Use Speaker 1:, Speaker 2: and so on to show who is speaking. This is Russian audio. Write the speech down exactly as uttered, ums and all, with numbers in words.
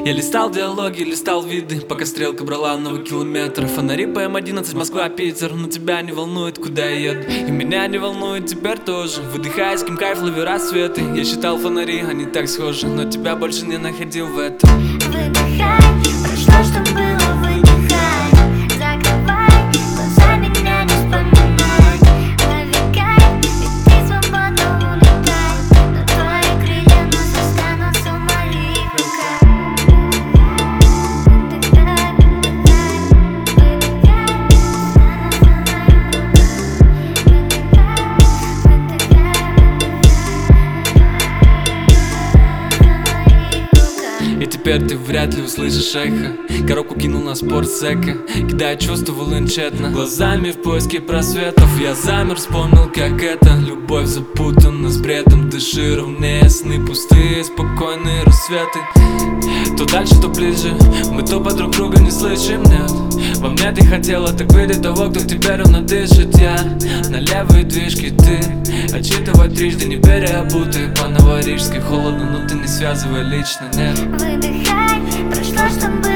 Speaker 1: Я листал диалоги, листал виды, пока стрелка брала новый километр. Фонари по эм одиннадцать, Москва, Питер. Но тебя не волнует, куда я еду, и меня не волнует теперь тоже. Выдыхая, с кем кайф, лови рассветы. Я считал фонари, они так схожи, но тебя больше не находил в этом.
Speaker 2: Выдыхай, прошло, что было, выдыхай. Закрывай глаза, меня не вспоминай. Лови кайф, ведь ты свободно улетай. Но твои крылья вновь останутся в моих руках. Выдыхай, выдыхай,
Speaker 1: И теперь ты вряд ли услышишь эхо. Коробку кинул на спортсека, кидая чувства в лунь тщетно. Глазами в поиске просветов я замер, вспомнил, как это. Любовь запутана с бредом, дыши ровнее, сны пустые, спокойные рассветы. То дальше, то ближе, мы то по друг друга не слышим, нет. Во мне ты хотела так видеть того, кто теперь ровно дышит. Я на левые движки, ты отчитывать трижды, не переобутый. По новорижской холодно, но ты не связывай лично, нет.
Speaker 2: выдыхай, прошло, что было.